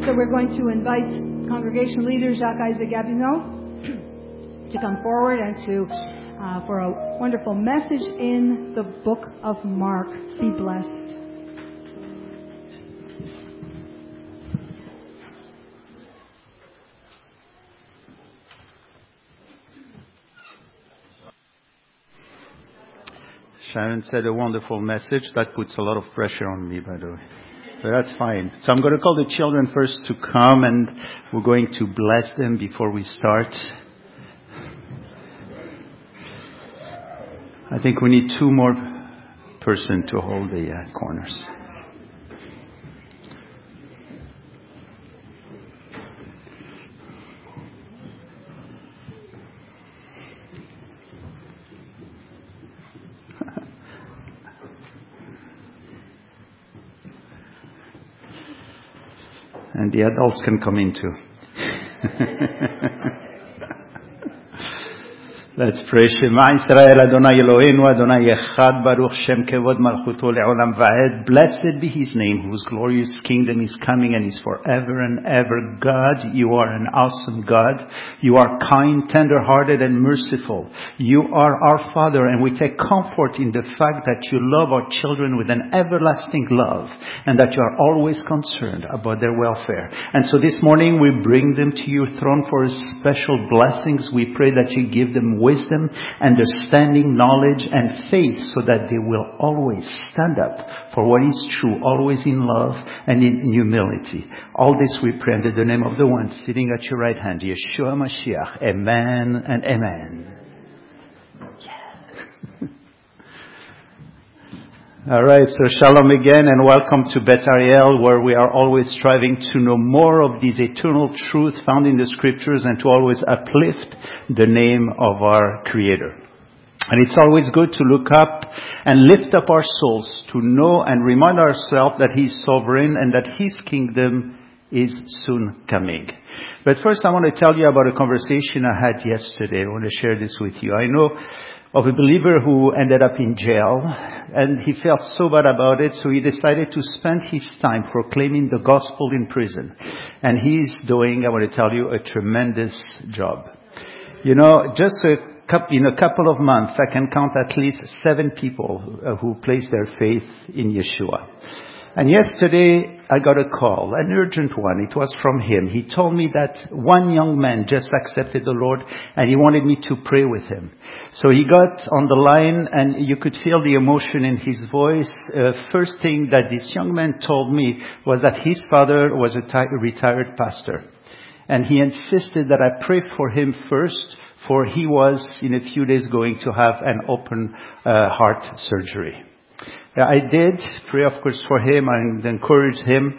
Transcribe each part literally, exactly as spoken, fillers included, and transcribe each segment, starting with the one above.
So we're going to invite congregation leader Jacques-Isaac Gabino to come forward and to uh, for a wonderful message in the book of Mark. Be blessed. Sharon said a wonderful message. That puts a lot of pressure on me, by the way. But that's fine. So I'm going to call the children first to come, and we're going to bless them before we start. I think we need two more person to hold the uh, corners. And the adults can come in too. Let's pray. Shema Yisrael Adonai Eloheinu Adonai Echad Baruch Shem Kevod Malchuto Le'olam Va'ed. Blessed be His name, whose glorious kingdom is coming and is forever and ever. God, you are an awesome God. You are kind, tender-hearted, and merciful. You are our Father, and we take comfort in the fact that you love our children with an everlasting love, and that you are always concerned about their welfare. And so this morning we bring them to your throne for special blessings. We pray that you give them wisdom, understanding, knowledge, and faith, so that they will always stand up for what is true, always in love and in humility. All this we pray in the name of the one sitting at your right hand, Yeshua Mashiach. Amen and amen. Yeah. All right, so shalom again and welcome to Beth Ariel, where we are always striving to know more of these eternal truths found in the scriptures and to always uplift the name of our Creator. And it's always good to look up and lift up our souls to know and remind ourselves that He's sovereign and that His kingdom is soon coming. But first I want to tell you about a conversation I had yesterday. I want to share this with you. I know of a believer who ended up in jail, and he felt so bad about it, so he decided to spend his time proclaiming the gospel in prison. And he's doing, I want to tell you, a tremendous job. You know, just a couple, in a couple of months, I can count at least seven people uh, who placed their faith in Yeshua. And yesterday, I got a call, an urgent one. It was from him. He told me that one young man just accepted the Lord and he wanted me to pray with him. So he got on the line and you could feel the emotion in his voice. Uh, first thing that this young man told me was that his father was a t- retired pastor. And he insisted that I pray for him first, for he was in a few days going to have an open uh, heart surgery. I did pray, of course, for him and encourage him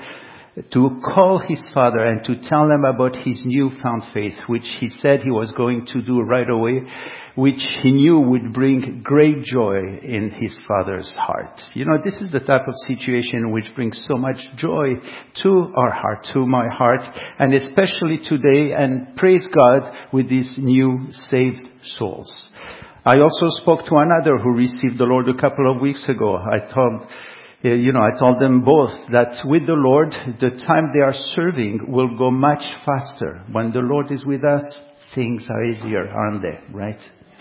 to call his father and to tell him about his newfound faith, which he said he was going to do right away, which he knew would bring great joy in his father's heart. You know, this is the type of situation which brings so much joy to our heart, to my heart, and especially today, and praise God with these new saved souls. I also spoke to another who received the Lord a couple of weeks ago. I told, you know, I told them both that with the Lord, the time they are serving will go much faster. When the Lord is with us, things are easier, aren't they? Right?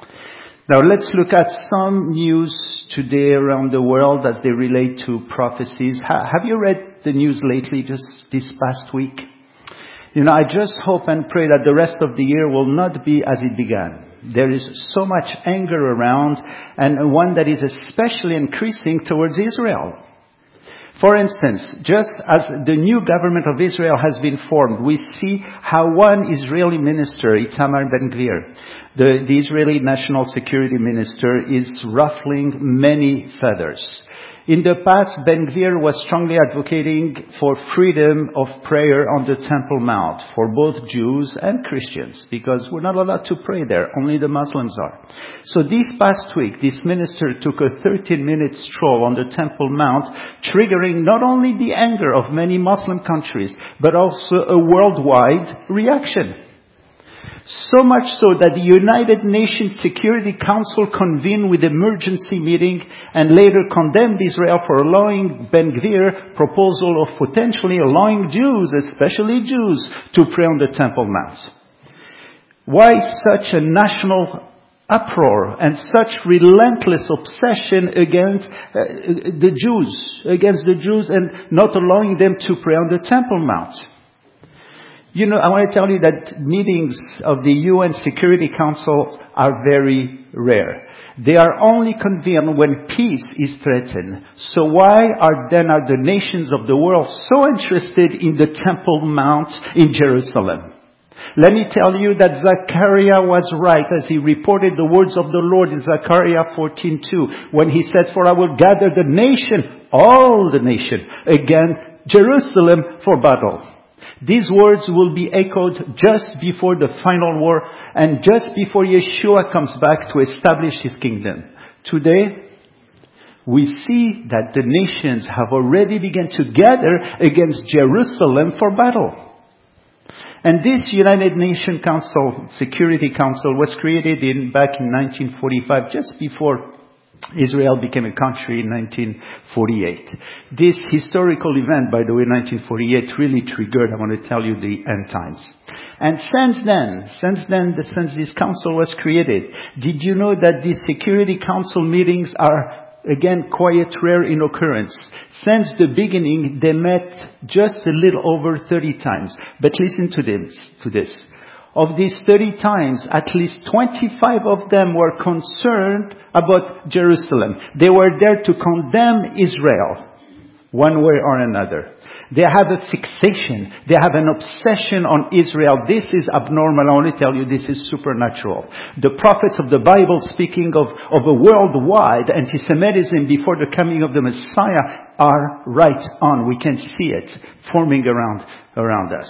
Now let's look at some news today around the world as they relate to prophecies. Ha- have you read the news lately, just this past week? You know, I just hope and pray that the rest of the year will not be as it began. There is so much anger around, and one that is especially increasing towards Israel. For instance, just as the new government of Israel has been formed, we see how one Israeli minister, Itamar Ben-Gvir, the, the Israeli National Security Minister, is ruffling many feathers. In the past, Ben-Gvir was strongly advocating for freedom of prayer on the Temple Mount for both Jews and Christians, because we're not allowed to pray there, only the Muslims are. So this past week, this minister took a thirteen-minute stroll on the Temple Mount, triggering not only the anger of many Muslim countries, but also a worldwide reaction. So much so that the United Nations Security Council convened with emergency meeting and later condemned Israel for allowing Ben-Gvir proposal of potentially allowing Jews, especially Jews, to pray on the Temple Mount. Why such a national uproar and such relentless obsession against uh, the Jews, against the Jews and not allowing them to pray on the Temple Mount? You know, I want to tell you that meetings of the U N Security Council are very rare. They are only convened when peace is threatened. So why are then are the nations of the world so interested in the Temple Mount in Jerusalem? Let me tell you that Zechariah was right as he reported the words of the Lord in Zechariah fourteen two, when he said, "For I will gather the nation, all the nation, against Jerusalem for battle." These words will be echoed just before the final war and just before Yeshua comes back to establish his kingdom. Today, we see that the nations have already begun to gather against Jerusalem for battle. And this United Nations Council, Security Council, was created in back in nineteen forty-five, just before Israel became a country in nineteen forty-eight. This historical event, by the way, nineteen forty-eight, really triggered, I want to tell you, the end times. And since then, since then, since this council was created, did you know that these Security Council meetings are, again, quite rare in occurrence? Since the beginning, they met just a little over thirty times. But listen to this, to this. Of these thirty times, at least twenty-five of them were concerned about Jerusalem. They were there to condemn Israel, one way or another. They have a fixation. They have an obsession on Israel. This is abnormal. I want to tell you, this is supernatural. The prophets of the Bible, speaking of, of a worldwide anti-Semitism before the coming of the Messiah, are right on. We can see it forming around, around us.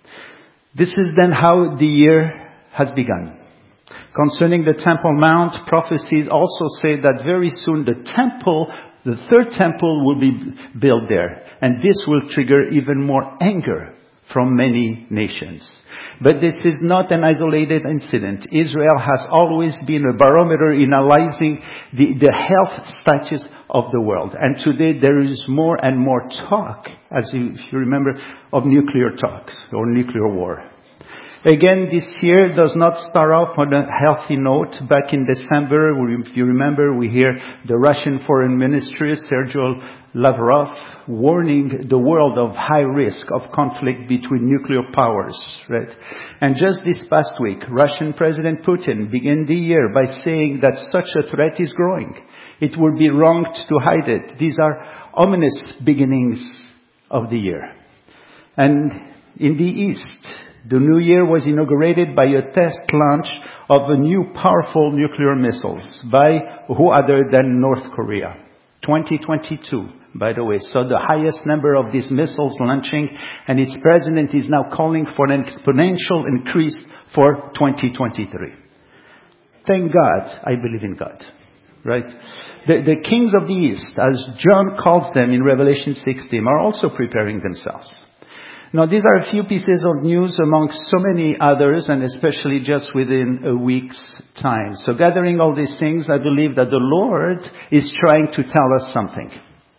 This is then how the year has begun. Concerning the Temple Mount, prophecies also say that very soon the temple, the third temple, will be built there. And this will trigger even more anger from many nations. But this is not an isolated incident. Israel has always been a barometer in analyzing the, the health status of the world. And today there is more and more talk, as you, if you remember, of nuclear talks or nuclear war. Again, this year does not start off on a healthy note. Back in December, if you remember, we hear the Russian Foreign Ministry, Sergei Lavrov, warning the world of high risk of conflict between nuclear powers, right? And just this past week, Russian President Putin began the year by saying that such a threat is growing. It would be wrong to hide it. These are ominous beginnings of the year. And in the East, the new year was inaugurated by a test launch of a new powerful nuclear missiles by who other than North Korea. twenty twenty-two, by the way, saw the highest number of these missiles launching, and its president is now calling for an exponential increase for twenty twenty-three. Thank God, I believe in God, right? The, the kings of the East, as John calls them in Revelation sixteen, are also preparing themselves. Now, these are a few pieces of news among so many others, and especially just within a week's time. So gathering all these things, I believe that the Lord is trying to tell us something.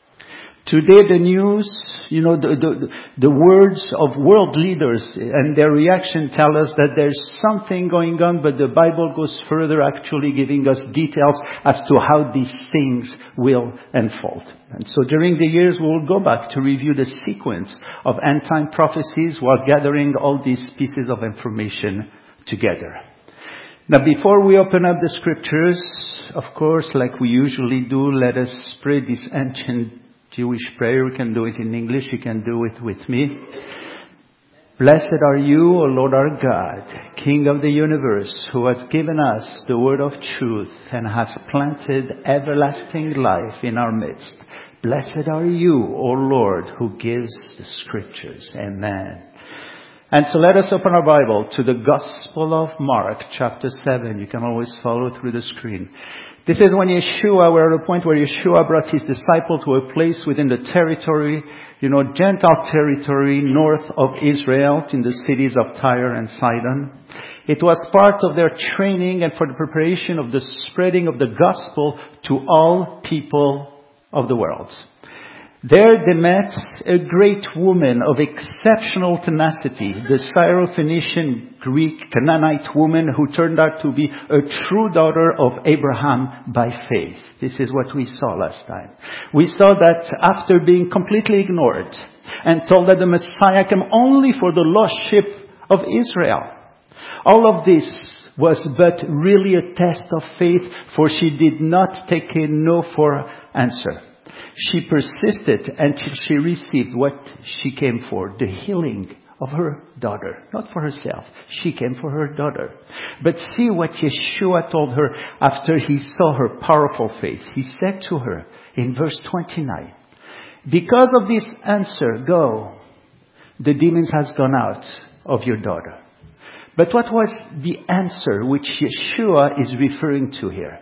Today, the news, you know, the, the, the words of world leaders and their reaction tell us that there's something going on, but the Bible goes further, actually giving us details as to how these things will unfold. And so during the years, we will go back to review the sequence of end-time prophecies while gathering all these pieces of information together. Now, before we open up the scriptures, of course, like we usually do, let us pray this ancient Jewish prayer. We can do it in English. You can do it with me. Blessed are you, O Lord our God, King of the universe, who has given us the word of truth and has planted everlasting life in our midst. Blessed are you, O Lord, who gives the scriptures. Amen. And so let us open our Bible to the Gospel of Mark, chapter seven. You can always follow through the screen. This is when Yeshua, we're at a point where Yeshua brought his disciple to a place within the territory, you know, Gentile territory north of Israel, in the cities of Tyre and Sidon. It was part of their training and for the preparation of the spreading of the gospel to all people of the world. There they met a great woman of exceptional tenacity, the Syrophoenician Greek Canaanite woman who turned out to be a true daughter of Abraham by faith. This is what we saw last time. We saw that after being completely ignored and told that the Messiah came only for the lost sheep of Israel, all of this was but really a test of faith, for she did not take a no for answer. She persisted until she received what she came for, the healing of her daughter. Not for herself. She came for her daughter. But see what Yeshua told her after he saw her powerful faith. He said to her in verse twenty-nine, because of this answer, go. The demons has gone out of your daughter. But what was the answer which Yeshua is referring to here?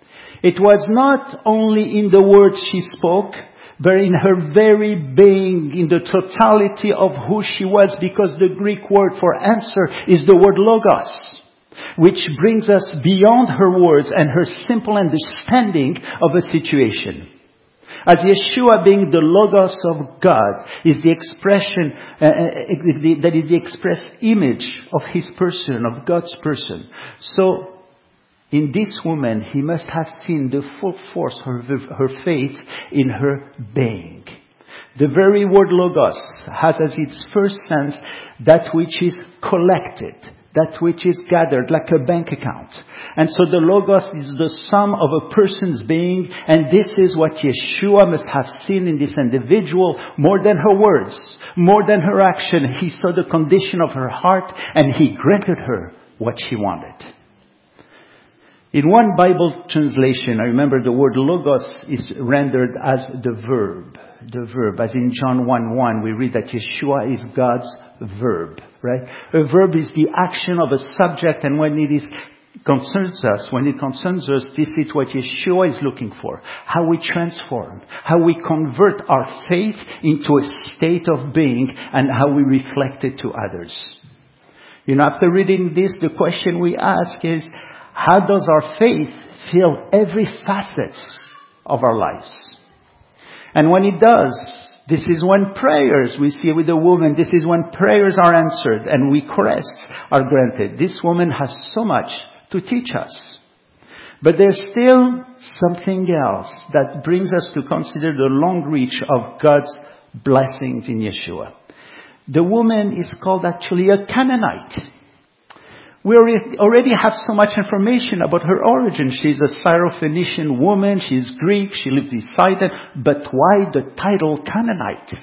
It was not only in the words she spoke, but in her very being, in the totality of who she was, because the Greek word for answer is the word logos, which brings us beyond her words and her simple understanding of a situation. As Yeshua being the logos of God is the expression, uh, that is the express image of his person, of God's person. So, in this woman, he must have seen the full force of her, her faith in her being. The very word logos has as its first sense that which is collected, that which is gathered, like a bank account. And so the logos is the sum of a person's being, and this is what Yeshua must have seen in this individual more than her words, more than her action. He saw the condition of her heart, and he granted her what she wanted. In one Bible translation, I remember the word logos is rendered as the verb. The verb. As in John one one, we read that Yeshua is God's verb, right? A verb is the action of a subject, and when it is concerns us, when it concerns us, this is what Yeshua is looking for. How we transform, how we convert our faith into a state of being, and how we reflect it to others. You know, after reading this, the question we ask is, how does our faith fill every facet of our lives? And when it does, this is when prayers, we see with the woman, this is when prayers are answered and requests are granted. This woman has so much to teach us. But there's still something else that brings us to consider the long reach of God's blessings in Yeshua. The woman is called actually a Canaanite. We already have so much information about her origin. She's a Syrophoenician woman. She's Greek. She lives in Sidon. But why the title Canaanite?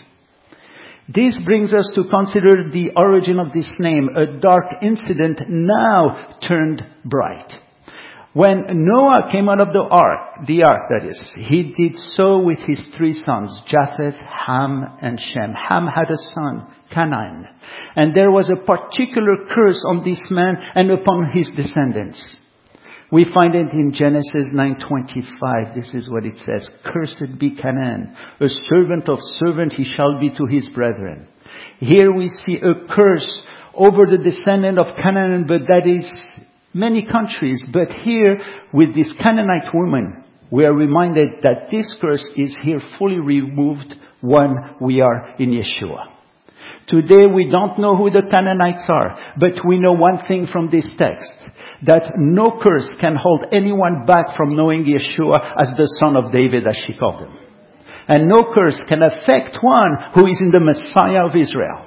This brings us to consider the origin of this name, a dark incident now turned bright. When Noah came out of the ark, the ark that is, he did so with his three sons, Japheth, Ham, and Shem. Ham had a son, Canaan. And there was a particular curse on this man and upon his descendants. We find it in Genesis nine twenty-five. This is what it says. Cursed be Canaan. A servant of servant he shall be to his brethren. Here we see a curse over the descendant of Canaan, but that is many countries. But here with this Canaanite woman, we are reminded that this curse is here fully removed when we are in Yeshua. Today we don't know who the Canaanites are, but we know one thing from this text, that no curse can hold anyone back from knowing Yeshua as the son of David, as she called him. And no curse can affect one who is in the Messiah of Israel.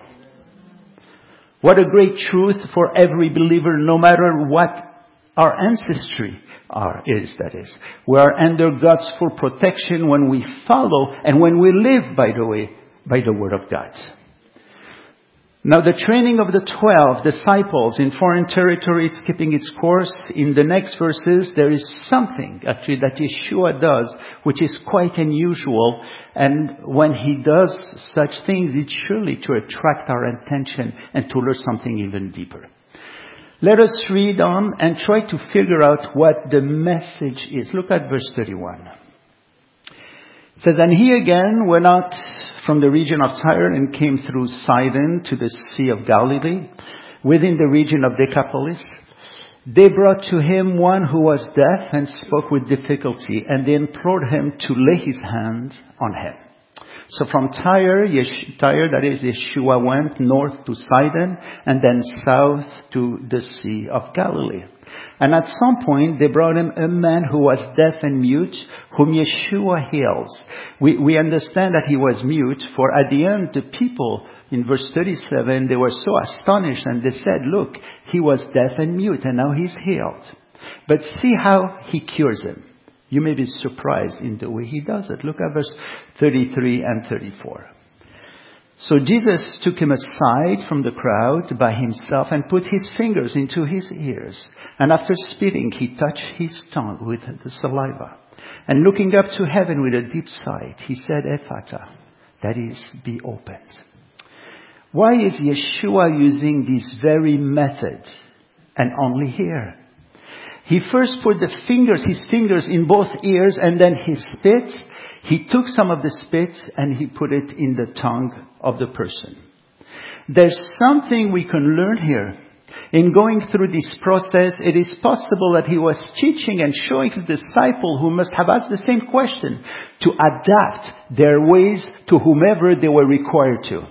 What a great truth for every believer, no matter what our ancestry are, is, that is. We are under God's full protection when we follow and when we live, by the way, by the Word of God. Now the training of the twelve disciples in foreign territory is keeping its course. In the next verses, there is something actually that Yeshua does, which is quite unusual. And when he does such things, it's surely to attract our attention and to learn something even deeper. Let us read on and try to figure out what the message is. Look at verse thirty-one. It says, and he again went out from the region of Tyre and came through Sidon to the Sea of Galilee, within the region of Decapolis. They brought to him one who was deaf and spoke with difficulty, and they implored him to lay his hands on him. So from Tyre, Yesh- Tyre, that is, Yeshua went north to Sidon and then south to the Sea of Galilee. And at some point, they brought him a man who was deaf and mute, whom Yeshua heals. We, we understand that he was mute, for at the end, the people, in verse thirty-seven, they were so astonished and they said, look, he was deaf and mute and now he's healed. But see how he cures him. You may be surprised in the way he does it. Look at verse thirty-three and thirty-four. So Jesus took him aside from the crowd by himself and put his fingers into his ears. And after spitting, he touched his tongue with the saliva. And looking up to heaven with a deep sigh, he said, Ephata, that is, be opened. Why is Yeshua using this very method and only here? He first put the fingers, his fingers in both ears, and then he spit. He took some of the spit and he put it in the tongue of the person. There's something we can learn here. In going through this process, it is possible that he was teaching and showing his disciple who must have asked the same question to adapt their ways to whomever they were required to.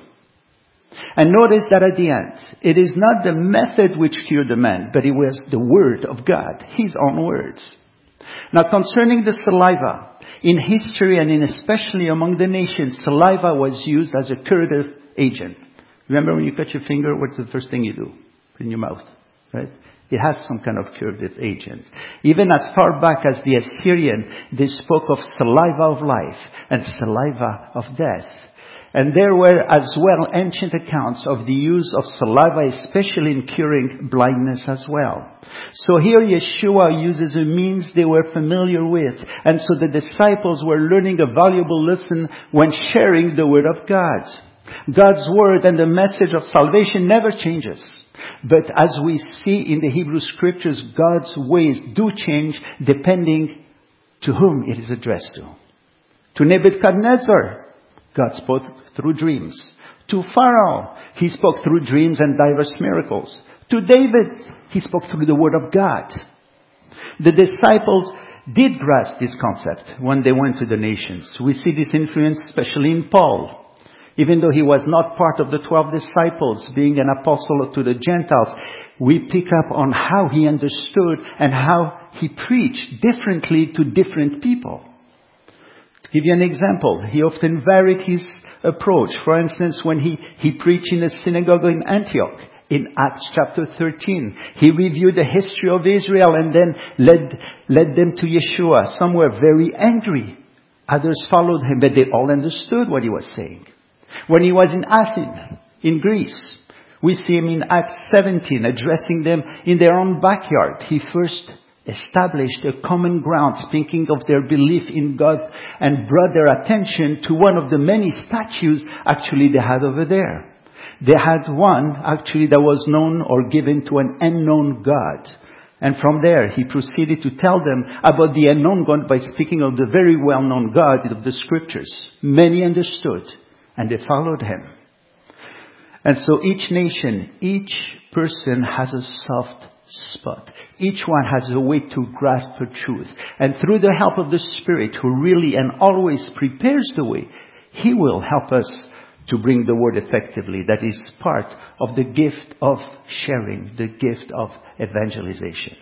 And notice that at the end, it is not the method which cured the man, but it was the word of God, his own words. Now concerning the saliva, in history and in especially among the nations, saliva was used as a curative agent. Remember when you cut your finger, what's the first thing you do? Put it in your mouth, right? It has some kind of curative agent. Even as far back as the Assyrian, they spoke of saliva of life and saliva of death. And there were as well ancient accounts of the use of saliva, especially in curing blindness as well. So here Yeshua uses a means they were familiar with. And so the disciples were learning a valuable lesson when sharing the Word of God. God's Word and the message of salvation never changes. But as we see in the Hebrew Scriptures, God's ways do change depending to whom it is addressed to. To Nebuchadnezzar, God spoke through dreams. To Pharaoh, he spoke through dreams and diverse miracles. To David, he spoke through the Word of God. The disciples did grasp this concept when they went to the nations. We see this influence especially in Paul. Even though he was not part of the twelve disciples, being an apostle to the Gentiles, we pick up on how he understood and how he preached differently to different people. To give you an example, he often varied his approach. For instance, when he, he preached in a synagogue in Antioch, in Acts chapter thirteen, he reviewed the history of Israel and then led, led them to Yeshua. Some were very angry. Others followed him, but they all understood what he was saying. When he was in Athens, in Greece, we see him in Acts seventeen addressing them in their own backyard. He first established a common ground, speaking of their belief in God, and brought their attention to one of the many statues actually they had over there. They had one actually that was known or given to an unknown God. And from there, he proceeded to tell them about the unknown God by speaking of the very well-known God of the Scriptures. Many understood. And they followed him. And so each nation, each person has a soft spot. Each one has a way to grasp the truth. And through the help of the Spirit, who really and always prepares the way, he will help us to bring the word effectively. That is part of the gift of sharing, the gift of evangelization.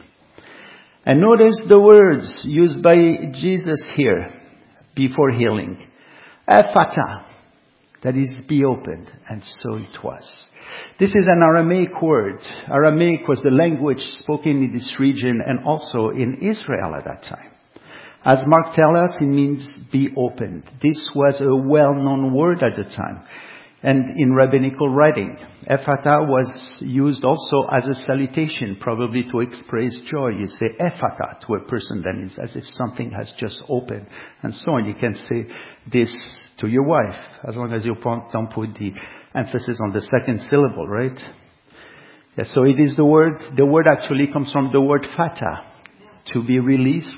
And notice the words used by Jesus here before healing. Ephata. That is, be opened. And so it was. This is an Aramaic word. Aramaic was the language spoken in this region and also in Israel at that time. As Mark tells us, it means be opened. This was a well-known word at the time. And in rabbinical writing, Ephata was used also as a salutation, probably to express joy. You say Ephata to a person, then it's as if something has just opened. And so on. You can say this to your wife, as long as you don't put the emphasis on the second syllable, right? Yeah, so it is the word, the word actually comes from the word fata, to be released.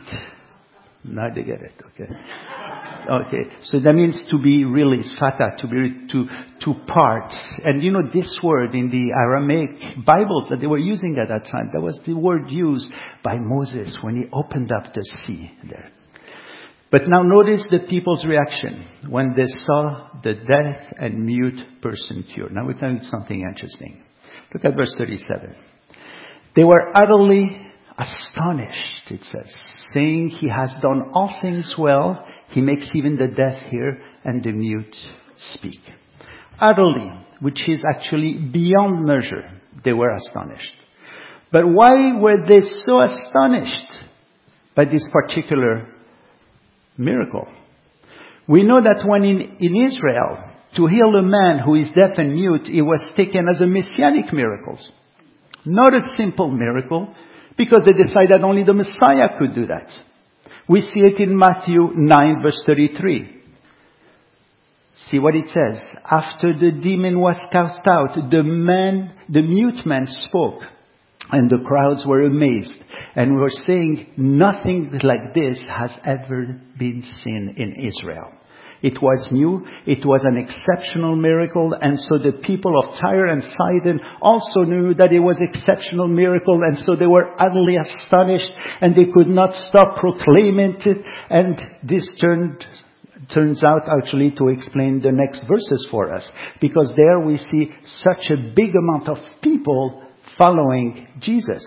Now they get it, okay. Okay, so that means to be released, fata, to be, to, to part. And you know, this word in the Aramaic Bibles that they were using at that time, that was the word used by Moses when he opened up the sea there. But now notice the people's reaction when they saw the deaf and mute person cured. Now we're telling you something interesting. Look at verse thirty-seven. They were utterly astonished, it says, saying, he has done all things well. He makes even the deaf hear and the mute speak. Utterly, which is actually beyond measure, they were astonished. But why were they so astonished by this particular miracle? We know that when in, in Israel, to heal a man who is deaf and mute, it was taken as a messianic miracle. Not a simple miracle, because they decided only the Messiah could do that. We see it in Matthew nine verse thirty-three. See what it says. After the demon was cast out, the man, the mute man spoke, and the crowds were amazed and were saying, nothing like this has ever been seen in Israel. It was new, it was an exceptional miracle, and so the people of Tyre and Sidon also knew that it was an exceptional miracle, and so they were utterly astonished, and they could not stop proclaiming it, and this turned, turns out actually to explain the next verses for us, because there we see such a big amount of people following Jesus.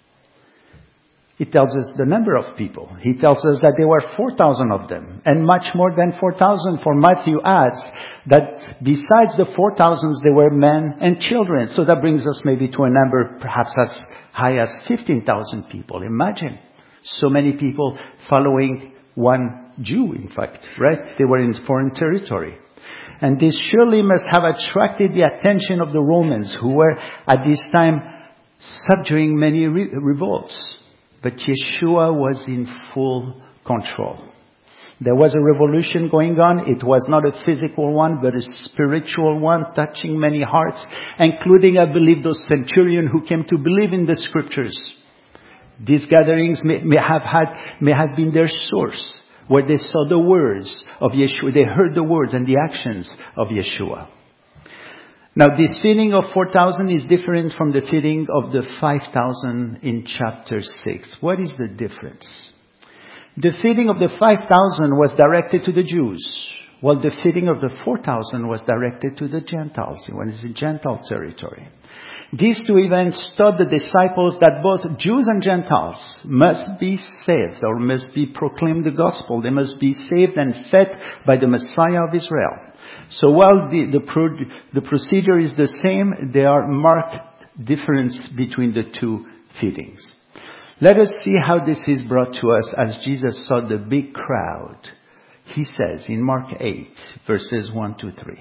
It tells us the number of people. He tells us that there were four thousand of them. And much more than four thousand, for Matthew adds that besides the four thousands, there were men and children. So that brings us maybe to a number perhaps as high as fifteen thousand people. Imagine so many people following one Jew, in fact, right? They were in foreign territory. And this surely must have attracted the attention of the Romans, who were at this time subduing many re- revolts. But Yeshua was in full control. There was a revolution going on. It was not a physical one, but a spiritual one, touching many hearts, including, I believe, those centurion who came to believe in the scriptures. These gatherings may, may have had, may have been their source, where they saw the words of Yeshua. They heard the words and the actions of Yeshua. Now, this feeding of four thousand is different from the feeding of the five thousand in chapter six. What is the difference? The feeding of the five thousand was directed to the Jews, while the feeding of the four thousand was directed to the Gentiles. It was in Gentile territory. These two events taught the disciples that both Jews and Gentiles must be saved, or must be proclaimed the gospel. They must be saved and fed by the Messiah of Israel. So while the, the, pro, the procedure is the same, there are marked difference between the two feedings. Let us see how this is brought to us as Jesus saw the big crowd. He says in Mark eight, verses one to three.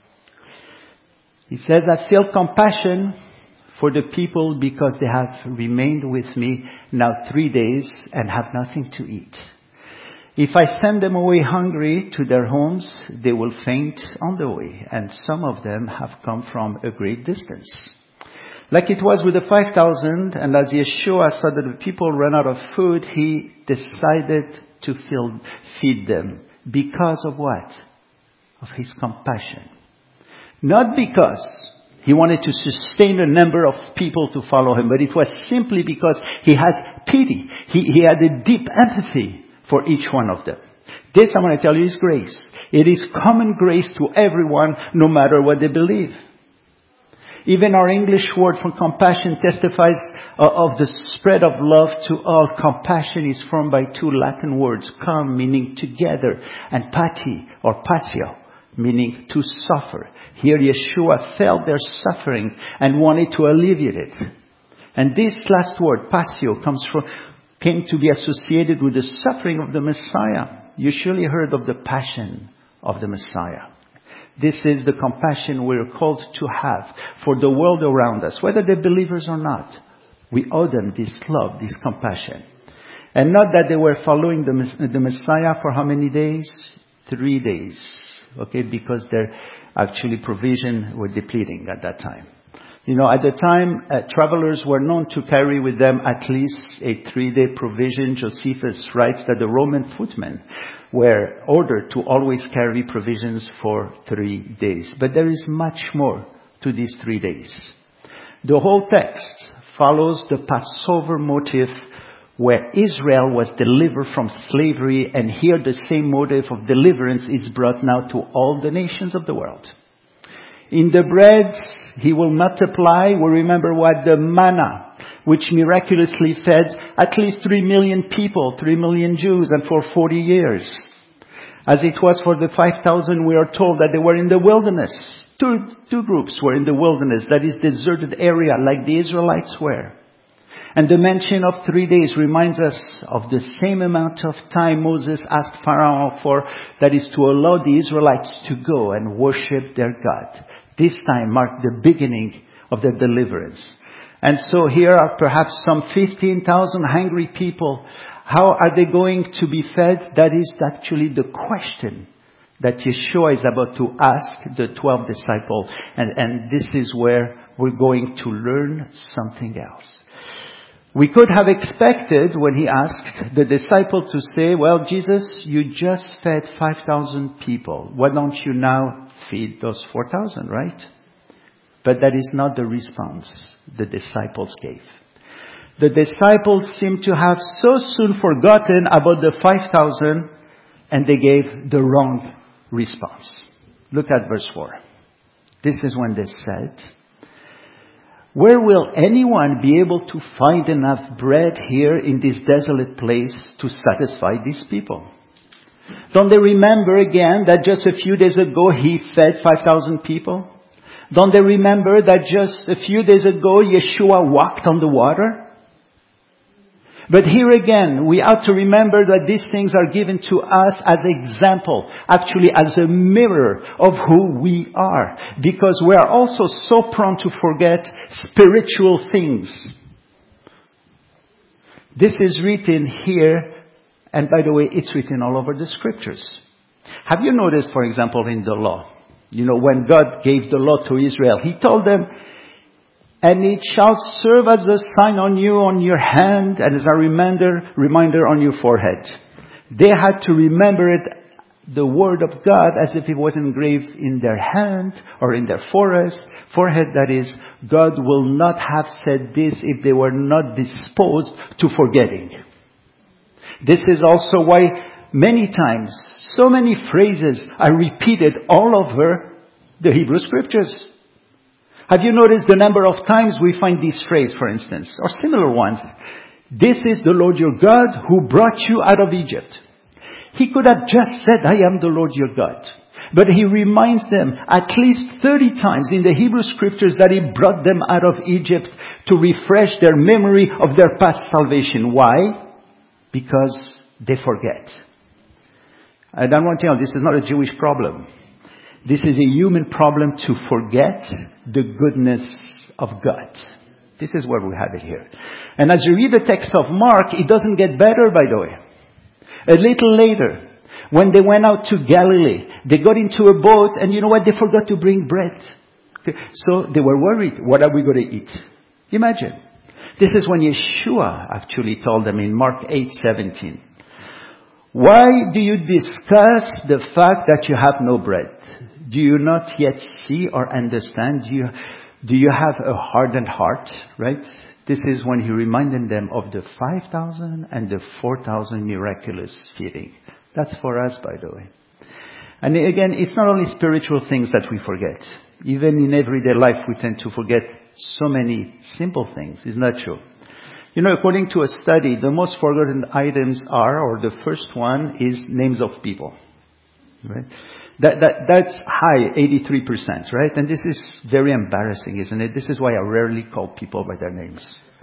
He says, I feel compassion for the people because they have remained with me now three days and have nothing to eat. If I send them away hungry to their homes, they will faint on the way, and some of them have come from a great distance. Like it was with the five thousand, and as Yeshua saw that the people ran out of food, he decided to fill, feed them. Because of what? Of his compassion. Not because he wanted to sustain a number of people to follow him, but it was simply because he has pity. He, he had a deep empathy for each one of them. This, I want to tell you, is grace. It is common grace to everyone, no matter what they believe. Even our English word for compassion testifies of the spread of love to all. Compassion is formed by two Latin words, cum, meaning together, and pati, or patio, meaning to suffer. Here Yeshua felt their suffering and wanted to alleviate it. And this last word, patio, comes from came to be associated with the suffering of the Messiah. You surely heard of the passion of the Messiah. This is the compassion we're called to have for the world around us, whether they're believers or not. We owe them this love, this compassion. And not that they were following the, the Messiah for how many days? Three days. Okay, because their actually provision were depleting at that time. You know, at the time, uh, travelers were known to carry with them at least a three-day provision. Josephus writes that the Roman footmen were ordered to always carry provisions for three days. But there is much more to these three days. The whole text follows the Passover motive where Israel was delivered from slavery, and here the same motive of deliverance is brought now to all the nations of the world. In the bread he will multiply, we remember what the manna, which miraculously fed at least three million people, three million Jews, and for forty years. As it was for the five thousand, we are told that they were in the wilderness. Two, two groups were in the wilderness, that is deserted area like the Israelites were. And the mention of three days reminds us of the same amount of time Moses asked Pharaoh for, that is to allow the Israelites to go and worship their God. This time marked the beginning of their deliverance. And so here are perhaps some fifteen thousand hungry people. How are they going to be fed? That is actually the question that Yeshua is about to ask the twelve disciples. And, and this is where we're going to learn something else. We could have expected when he asked the disciple to say, well, Jesus, you just fed five thousand people. Why don't you now feed those four thousand, right? But that is not the response the disciples gave. The disciples seem to have so soon forgotten about the five thousand, and they gave the wrong response. Look at verse four. This is when they said, where will anyone be able to find enough bread here in this desolate place to satisfy these people? Don't they remember again that just a few days ago he fed five thousand people? Don't they remember that just a few days ago Yeshua walked on the water? But here again, we ought to remember that these things are given to us as example, actually as a mirror of who we are. Because we are also so prone to forget spiritual things. This is written here, and by the way, it's written all over the scriptures. Have you noticed, for example, in the law, you know, when God gave the law to Israel, he told them, and it shall serve as a sign on you on your hand and as a reminder, reminder on your forehead. They had to remember it, the word of God, as if it was engraved in their hand or in their forehead. Forehead, that is, God will not have said this if they were not disposed to forgetting. This is also why many times, so many phrases are repeated all over the Hebrew scriptures. Have you noticed the number of times we find this phrase, for instance, or similar ones? This is the Lord your God who brought you out of Egypt. He could have just said, I am the Lord your God. But he reminds them at least thirty times in the Hebrew scriptures that he brought them out of Egypt to refresh their memory of their past salvation. Why? Because they forget. And I want to tell you, this is not a Jewish problem. This is a human problem to forget the goodness of God. This is where we have it here. And as you read the text of Mark, it doesn't get better, by the way. A little later, when they went out to Galilee, they got into a boat, and you know what? They forgot to bring bread. Okay. So they were worried. What are we going to eat? Imagine. This is when Yeshua actually told them in Mark eight seventeen. Why do you discuss the fact that you have no bread? Do you not yet see or understand? Do you, do you have a hardened heart? Right? This is when he reminded them of the five thousand and the four thousand miraculous feeding. That's for us, by the way. And again, it's not only spiritual things that we forget. Even in everyday life, we tend to forget so many simple things. Isn't that true? You know, according to a study, the most forgotten items are, or the first one is names of people. Right? That, that, that's high, eighty-three percent, right? And this is very embarrassing, isn't it? This is why I rarely call people by their names.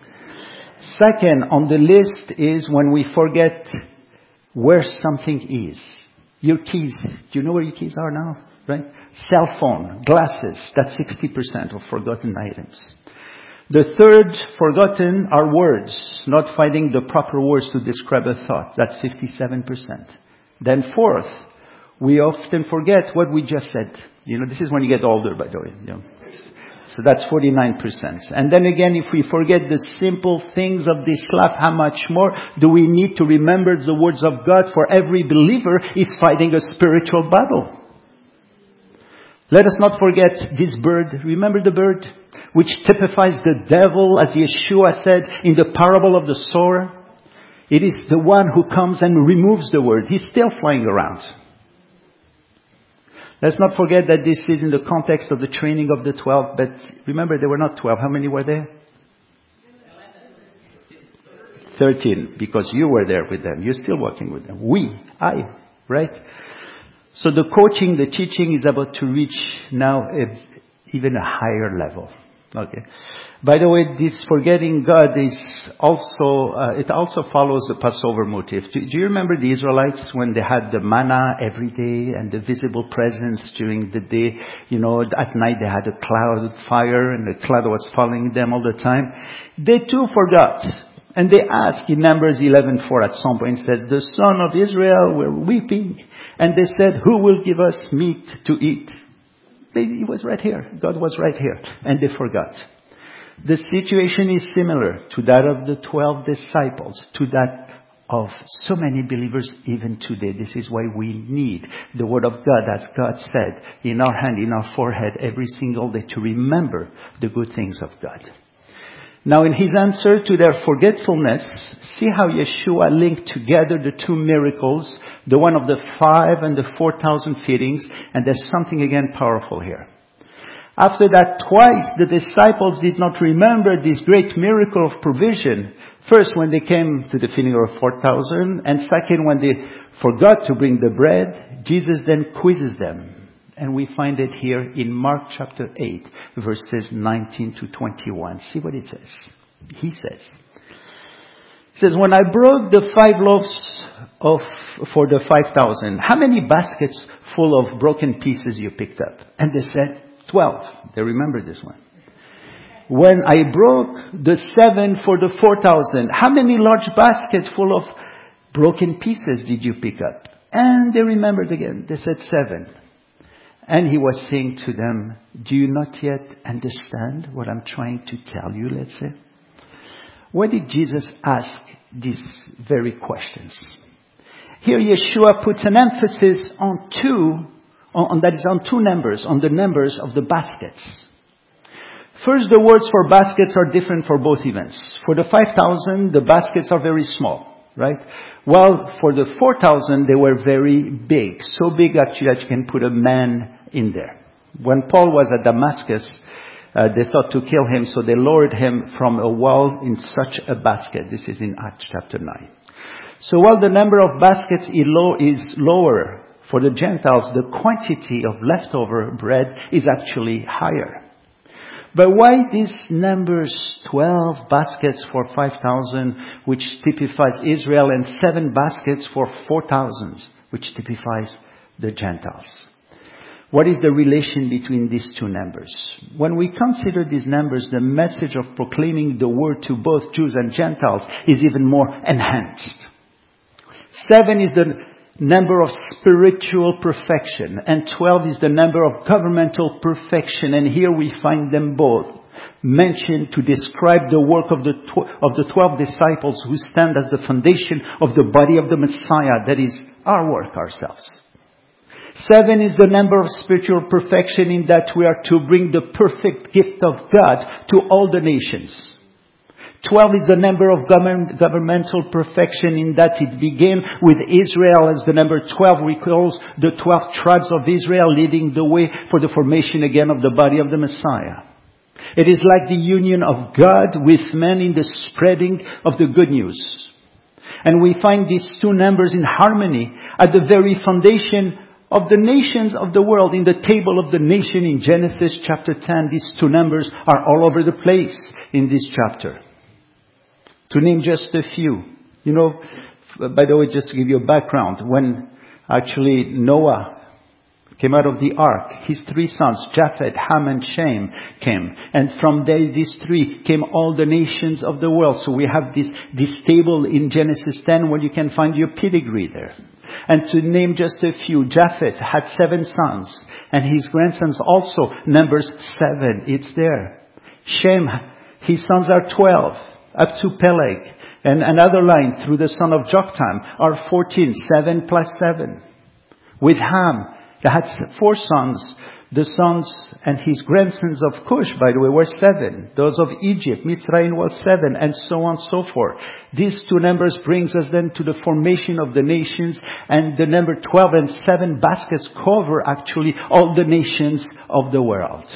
Second on the list is when we forget where something is. Your keys. Do you know where your keys are now? Right? Cell phone, glasses. That's sixty percent of forgotten items. The third forgotten are words. Not finding the proper words to describe a thought. That's fifty-seven percent. Then fourth, we often forget what we just said. You know, this is when you get older, by the way. You know. So that's forty-nine percent. And then again, if we forget the simple things of this life, how much more do we need to remember the words of God? For every believer is fighting a spiritual battle. Let us not forget this bird. Remember the bird? Which typifies the devil, as Yeshua said in the parable of the sower. It is the one who comes and removes the word. He's still flying around. Let's not forget that this is in the context of the training of the twelve. But remember, there were not twelve. How many were there? Thirteen. Because you were there with them. You're still working with them. We. I. Right? So the coaching, the teaching is about to reach now a, even a higher level. Okay. By the way, this forgetting God is also, uh, it also follows the Passover motif. Do, do you remember the Israelites when they had the manna every day and the visible presence during the day? You know, at night they had a cloud of fire and the cloud was following them all the time. They too forgot. And they asked in Numbers eleven four at some point, says, the son of Israel were weeping. And they said, who will give us meat to eat? He was right here. God was right here. And they forgot. The situation is similar to that of the twelve disciples, to that of so many believers even today. This is why we need the Word of God, as God said, in our hand, in our forehead, every single day to remember the good things of God. Now, in his answer to their forgetfulness, see how Yeshua linked together the two miracles, the one of the five and the four thousand feedings, and there's something again powerful here. After that, twice the disciples did not remember this great miracle of provision. First, when they came to the feeding of four thousand, and second, when they forgot to bring the bread, Jesus then quizzes them. And we find it here in Mark chapter eight, verses nineteen to twenty-one. See what it says. He says, He says, when I broke the five loaves of, for the five thousand, how many baskets full of broken pieces you picked up? And they said, twelve. They remember this one. When I broke the seven for the four thousand, how many large baskets full of broken pieces did you pick up? And they remembered again. They said seven. And he was saying to them, do you not yet understand what I'm trying to tell you, let's say? Why did Jesus ask these very questions? Here Yeshua puts an emphasis on two, on, that is on two numbers, on the numbers of the baskets. First, the words for baskets are different for both events. For the five thousand, the baskets are very small, right? Well, for the four thousand, they were very big. So big actually that you can put a man in there. When Paul was at Damascus, uh, they thought to kill him, so they lowered him from a wall in such a basket. This is in Acts chapter nine. So while the number of baskets is lower for the Gentiles, the quantity of leftover bread is actually higher. But why these numbers, twelve baskets for five thousand, which typifies Israel, and seven baskets for four thousand, which typifies the Gentiles? What is the relation between these two numbers? When we consider these numbers, the message of proclaiming the word to both Jews and Gentiles is even more enhanced. Seven is the number of spiritual perfection, and twelve is the number of governmental perfection. And here we find them both mentioned to describe the work of the tw- of the twelve disciples who stand as the foundation of the body of the Messiah, that is our work ourselves. Seven is the number of spiritual perfection in that we are to bring the perfect gift of God to all the nations. Twelve is the number of govern- governmental perfection in that it began with Israel as the number twelve recalls the twelve tribes of Israel leading the way for the formation again of the body of the Messiah. It is like the union of God with man in the spreading of the good news. And we find these two numbers in harmony at the very foundation of the nations of the world. In the table of the nation in Genesis chapter ten, these two numbers are all over the place in this chapter. To name just a few. You know, by the way, just to give you a background, when actually Noah came out of the ark, his three sons, Japheth, Ham, and Shem, came. And from there, these three came all the nations of the world. So we have this, this table in Genesis ten where you can find your pedigree there. And to name just a few, Japheth had seven sons, and his grandsons also, Numbers seven, it's there. Shem, his sons are twelve, up to Peleg. And another line through the son of Joktan are fourteen, seven plus seven. With Ham, he had four sons. The sons and his grandsons of Cush, by the way, were seven. Those of Egypt, Mizraim was seven, and so on and so forth. These two numbers brings us then to the formation of the nations, and the number twelve and seven baskets cover actually all the nations of the world.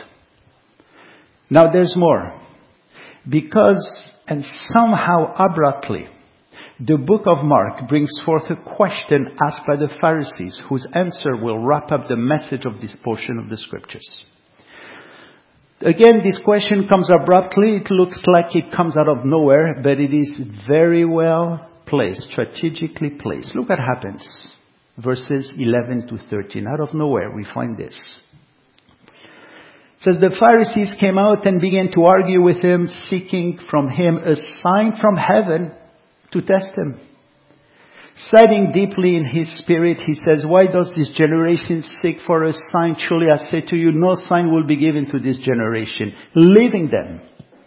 Now there's more. Because, and somehow abruptly, the book of Mark brings forth a question asked by the Pharisees, whose answer will wrap up the message of this portion of the scriptures. Again, this question comes abruptly. It looks like it comes out of nowhere, but it is very well placed, strategically placed. Look what happens. Verses eleven to thirteen. Out of nowhere, we find this. It says, the Pharisees came out and began to argue with him, seeking from him a sign from heaven to test him. Sighing deeply in his spirit, he says, why does this generation seek for a sign? Truly I say to you, no sign will be given to this generation. Leaving them,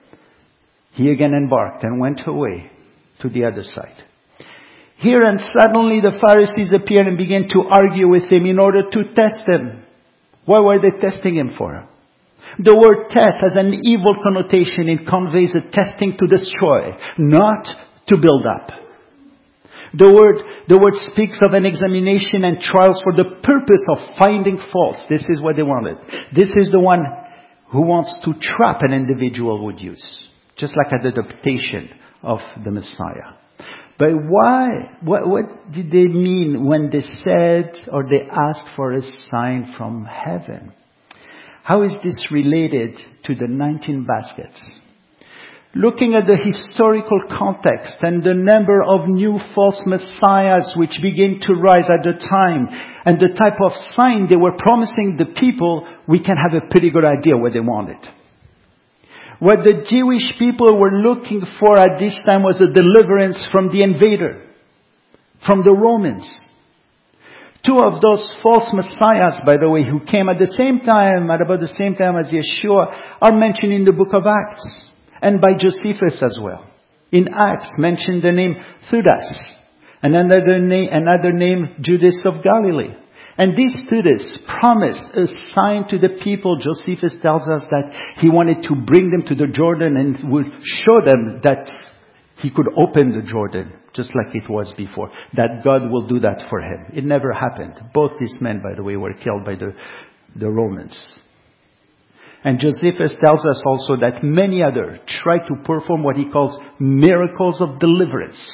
he again embarked and went away to the other side. Here and suddenly the Pharisees appeared and began to argue with him in order to test him. What were they testing him for? The word test has an evil connotation. It conveys a testing to destroy, not to build up. The word, the word speaks of an examination and trials for the purpose of finding faults. This is what they wanted. This is the one who wants to trap an individual would use. Just like at the adaptation of the Messiah. But why, what, what did they mean when they said or they asked for a sign from heaven? How is this related to the nineteen baskets? Looking at the historical context and the number of new false messiahs which began to rise at the time and the type of sign they were promising the people, we can have a pretty good idea what they wanted. What the Jewish people were looking for at this time was a deliverance from the invader, from the Romans. Two of those false messiahs, by the way, who came at the same time, at about the same time as Yeshua, are mentioned in the book of Acts. And by Josephus as well. In Acts, mentioned the name Theudas. And another name, another name, Judas of Galilee. And this Theudas promised a sign to the people. Josephus tells us that he wanted to bring them to the Jordan and would show them that he could open the Jordan, just like it was before. That God will do that for him. It never happened. Both these men, by the way, were killed by the, the Romans. And Josephus tells us also that many others tried to perform what he calls miracles of deliverance,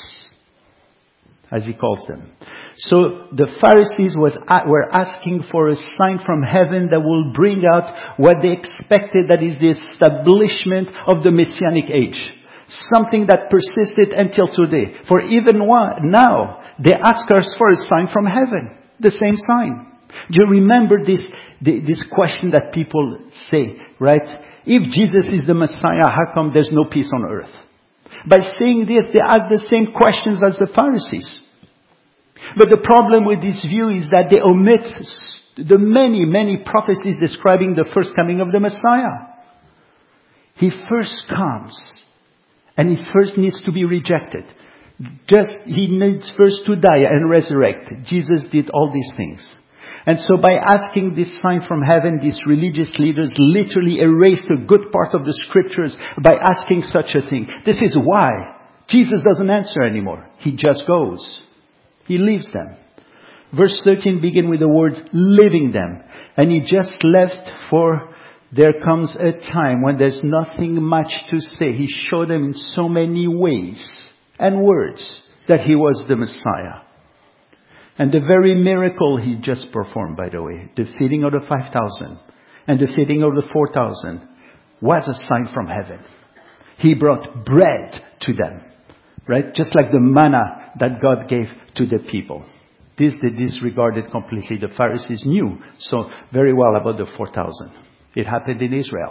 as he calls them. So the Pharisees was, were asking for a sign from heaven that will bring out what they expected, that is the establishment of the Messianic age. Something that persisted until today. For even now, they ask us for a sign from heaven. The same sign. Do you remember this, this question that people say, right? If Jesus is the Messiah, how come there's no peace on earth? By saying this, they ask the same questions as the Pharisees. But the problem with this view is that they omit the many, many prophecies describing the first coming of the Messiah. He first comes, and he first needs to be rejected. Just, he needs first to die and resurrect. Jesus did all these things. And so by asking this sign from heaven, these religious leaders literally erased a good part of the scriptures by asking such a thing. This is why Jesus doesn't answer anymore. He just goes. He leaves them. Verse thirteen begins with the words, leaving them. And he just left, for there comes a time when there's nothing much to say. He showed them in so many ways and words that he was the Messiah. And the very miracle he just performed, by the way, the feeding of the five thousand and the feeding of the four thousand, was a sign from heaven. He brought bread to them, right? Just like the manna that God gave to the people. This they disregarded completely. The Pharisees knew so very well about the four thousand. It happened in Israel.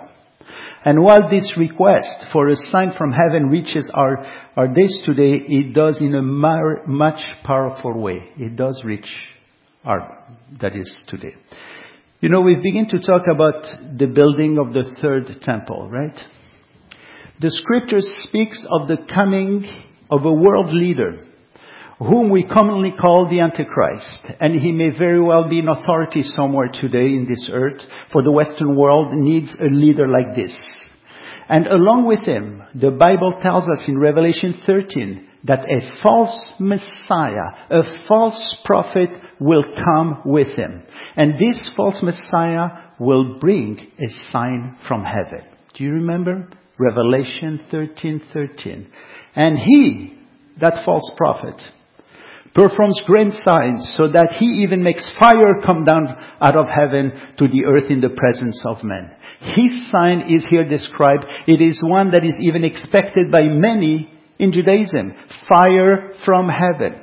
And while this request for a sign from heaven reaches our, our days today, it does in a mar- much powerful way. It does reach our, that is today. You know, we begin to talk about the building of the third temple, right? The scripture speaks of the coming of a world leader, whom we commonly call the Antichrist. And he may very well be an authority somewhere today in this earth, for the Western world needs a leader like this. And along with him, the Bible tells us in Revelation thirteen that a false Messiah, a false prophet will come with him. And this false Messiah will bring a sign from heaven. Do you remember? Revelation thirteen thirteen. And he, that false prophet, performs great signs so that he even makes fire come down out of heaven to the earth in the presence of men. His sign is here described. It is one that is even expected by many in Judaism. Fire from heaven.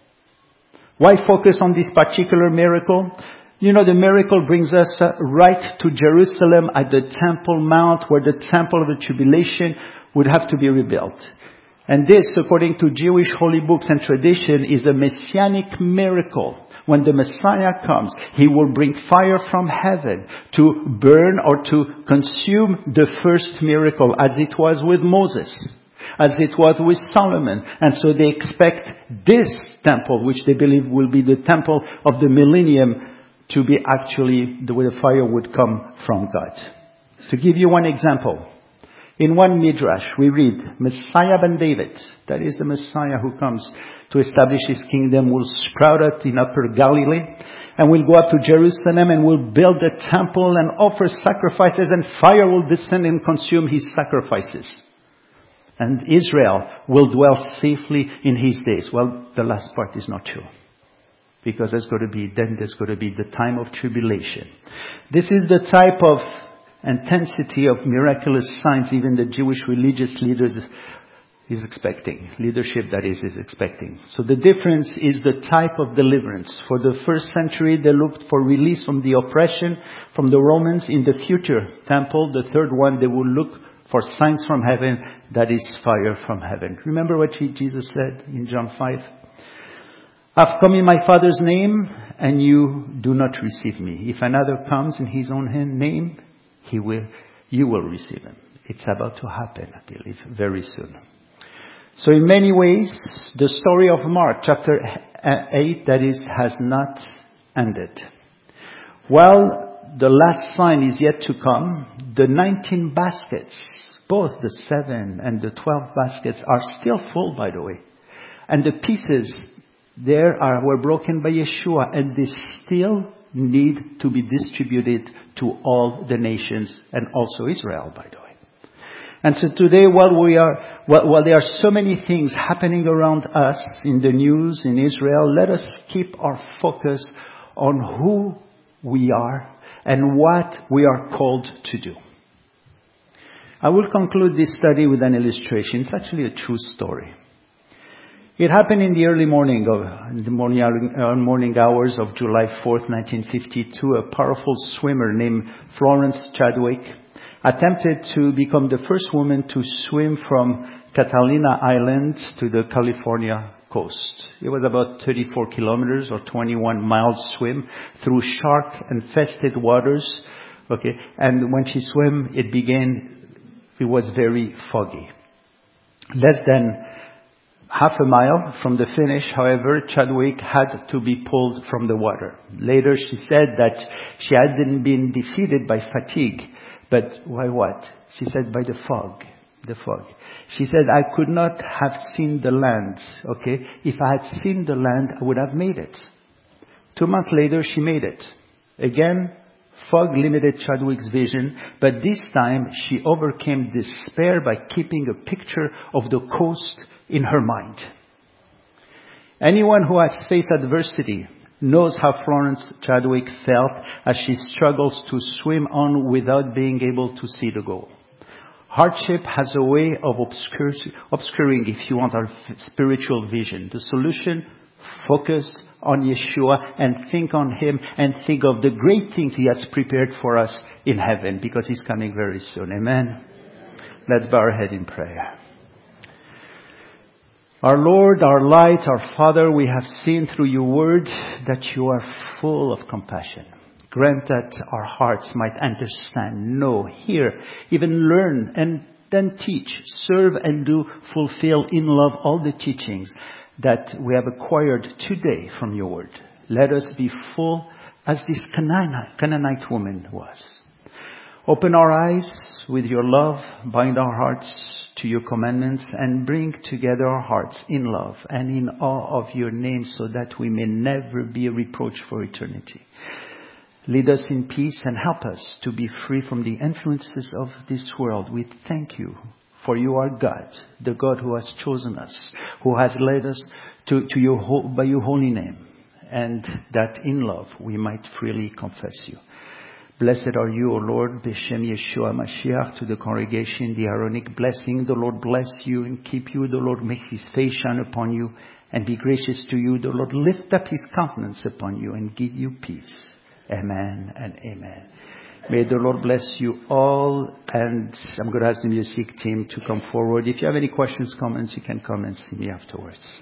Why focus on this particular miracle? You know, the miracle brings us uh, right to Jerusalem at the Temple Mount, where the Temple of the Tribulation would have to be rebuilt. And this, according to Jewish holy books and tradition, is a messianic miracle. When the Messiah comes, he will bring fire from heaven to burn or to consume the first miracle, as it was with Moses, as it was with Solomon. And so they expect this temple, which they believe will be the temple of the millennium, to be actually the way the fire would come from God. To give you one example, in one midrash we read, Messiah ben David, that is the Messiah who comes to establish his kingdom, will sprout out in Upper Galilee and will go up to Jerusalem and will build a temple and offer sacrifices, and fire will descend and consume his sacrifices. And Israel will dwell safely in his days. Well, the last part is not true. Because there's going to be, then there's going to be the time of tribulation. This is the type of intensity of miraculous signs even the Jewish religious leaders is expecting. Leadership, that is, is expecting. So the difference is the type of deliverance. For the first century, they looked for release from the oppression from the Romans. In the future temple, the third one, they will look for signs from heaven, that is fire from heaven. Remember what Jesus said in John five? I've come in my Father's name, and you do not receive me. If another comes in his own name, he will, you will receive him. It's about to happen, I believe, very soon. So in many ways, the story of Mark, chapter eight, that is, has not ended. While the last sign is yet to come, the nineteen baskets, both the seven and the twelve baskets, are still full, by the way. And the pieces there are were broken by Yeshua, and they still need to be distributed to all the nations, and also Israel, by the way. And so today, while we are, while, while there are so many things happening around us in the news, in Israel, let us keep our focus on who we are and what we are called to do. I will conclude this study with an illustration. It's actually a true story. It happened in the early morning of in the morning, uh, morning hours of July fourth, nineteen fifty-two. A powerful swimmer named Florence Chadwick attempted to become the first woman to swim from Catalina Island to the California coast. It was about thirty-four kilometers or twenty-one miles swim through shark-infested waters. Okay, and when she swam, it began. It was very foggy. Less than half a mile from the finish, however, Chadwick had to be pulled from the water. Later, she said that she hadn't been defeated by fatigue, but by what? She said by the fog. The fog. She said, I could not have seen the land. Okay, if I had seen the land, I would have made it. Two months later, she made it. Again, fog limited Chadwick's vision, but this time she overcame despair by keeping a picture of the coast in her mind. Anyone who has faced adversity knows how Florence Chadwick felt as she struggles to swim on without being able to see the goal. Hardship has a way of obscur- obscuring, if you want, our spiritual vision. The solution? Focus on Yeshua and think on Him and think of the great things He has prepared for us in heaven, because He's coming very soon. Amen. Let's bow our head in prayer. Our Lord, our light, our Father, we have seen through your word that you are full of compassion. Grant that our hearts might understand, know, hear, even learn, and then teach, serve, and do fulfill in love all the teachings that we have acquired today from your word. Let us be full as this Canaanite, Canaanite woman was. Open our eyes with your love, bind our hearts to your commandments, and bring together our hearts in love and in awe of your name, so that we may never be a reproach for eternity. Lead us in peace and help us to be free from the influences of this world. We thank you, for you are God, the God who has chosen us, who has led us to, to your, by your holy name, and that in love we might freely confess you. Blessed are you, O Lord, B'Shem Yeshua Mashiach, to the congregation, the Aaronic blessing. The Lord bless you and keep you. The Lord make His face shine upon you and be gracious to you. The Lord lift up His countenance upon you and give you peace. Amen and amen. May the Lord bless you all. And I'm going to ask the music team to come forward. If you have any questions, comments, you can come and see me afterwards.